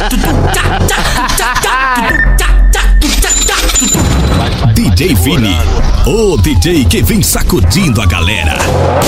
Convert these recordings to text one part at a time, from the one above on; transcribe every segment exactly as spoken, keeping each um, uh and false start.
D J Vini, o D J que vem sacudindo a galera.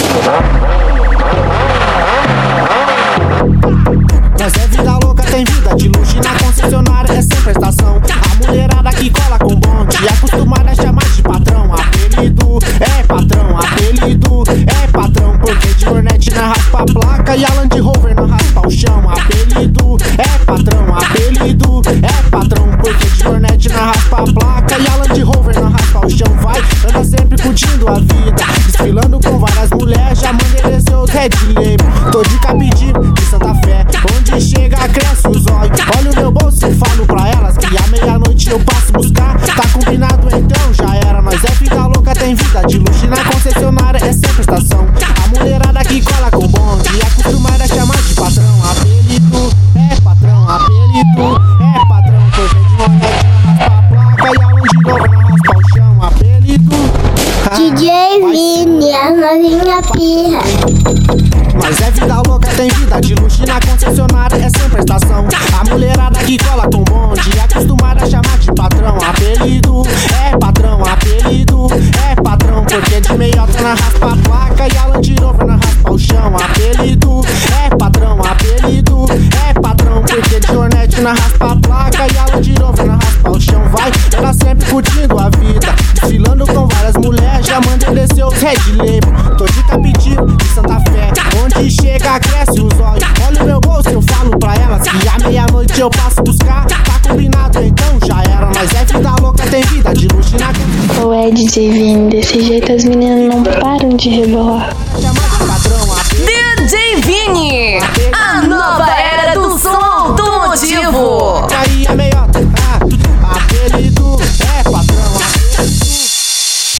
Nós é vida louca, tem vida de luxo e na concessionária é sem prestação. A mulherada que cola com bonde é acostumada a chamar de patrão. Apelido é patrão, apelido é patrão, porque de Hornet na raspa a placa e a Land Rover na raspa o chão. Apelido é patrão, apelido é patrão, porque de Hornet na raspa a placa e a Land Rover na raspa o chão. Vai, anda sempre curtindo a vida, desfilando com várias mulheres, já mandei descer os Red Label. Tô de Capitiba, de Santa Fé, onde chega cresce os olhos. Olha o meu bolso e falo pra elas que à meia-noite eu passo buscar. Tá combinado então, já era. Nós é vida louca, tem vida de luxo e na concessionária é sempre estação. A mulherada que cola com bonde e acostumada a chamar de patrão. Apelido é patrão, apelido é patrão, porque de Hornet na raspa a placa e a Land Rover na raspa o chão. Apelido D J Vini, a novinha pirra. Mas é vida louca, tem vida de luxo e na concessionária é sempre estação. A mulherada que cola com bonde é acostumada a chamar de patrão. Apelido é patrão, apelido é patrão, porque de meiota na raspa a placa e a Land Rover na raspa o chão. Apelido é patrão, apelido é patrão, porque de Hornet na raspa a placa e a Land Rover na raspa o chão. Vai, ela sempre curtindo a vida, desfilando com várias mulheres, já mandei descer os Red Label. Tô de Capitiba, de Santa Fé, onde chega cresce os olhos. Olha o meu bolso, eu falo pra elas que à meia-noite eu passo buscar. Tá combinado então, já era. Mas é vida louca, tem vida de luxo e na... Ou é D J Vini, desse jeito as meninas não param de rebolar.